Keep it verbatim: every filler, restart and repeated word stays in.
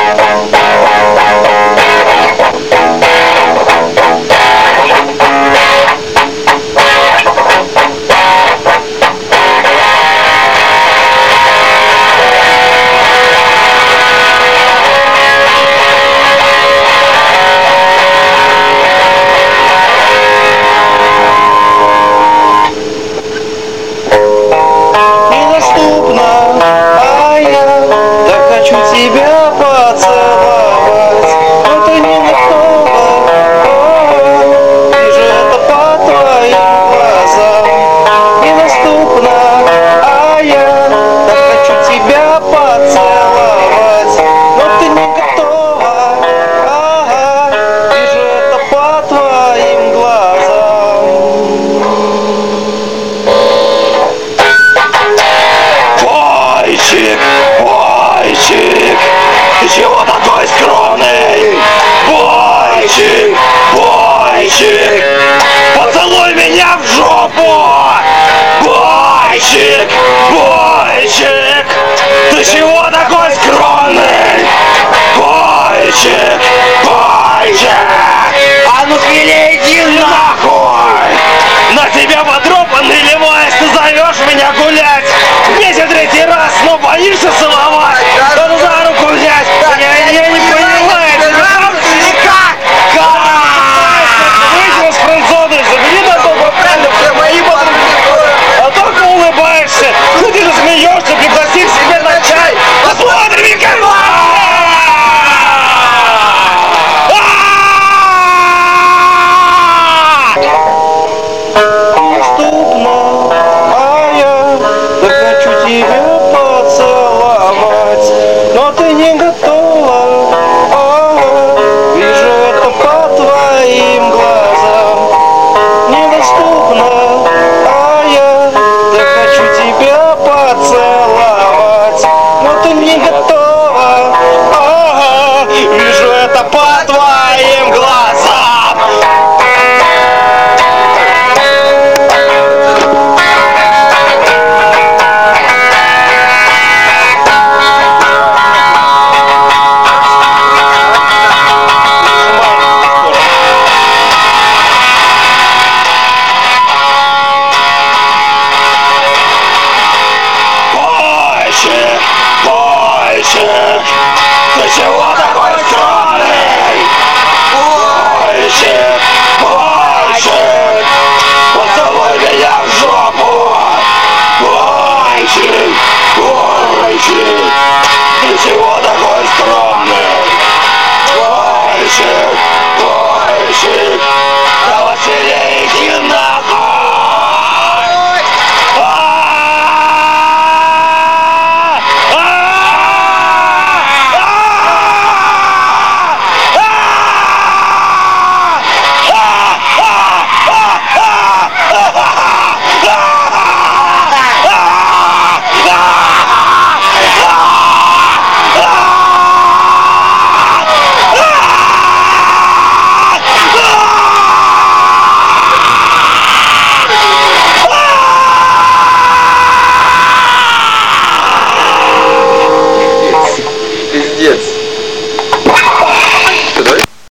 Тебя поцеловать, но ты не готова. Вижу это по твоим глазам. Недоступно, а я так хочу тебя поцеловать, но ты не готова. Ага, вижу это по твоим глазам. Бойчик, бойчик, ты чего такой скромный? Бойчик, бойчик, поцелуй меня в жопу! Бойчик, бойчик, ты чего такой скромный? Бойчик, бойчик, а ну хвилей, иди нахуй! На тебя потрепанный левайс, ты зовешь меня гулять! Месяц третий раз, но боишься целовать! Надо за руку взять! Я, я не понимаю, это как? Как? Выйди из френдзоны, забери на то попали, все мои подруги! А только улыбаешься! Ну ты же смеешься, пригласи к себе на чай! Посмотрим, как! Недоступно, а я так хочу тебя поцеловать, но ты не готова. Ага, вижу это по твоим глазам. Недоступно, а я так хочу тебя поцеловать, но ты не готова. Ага, вижу это по твоим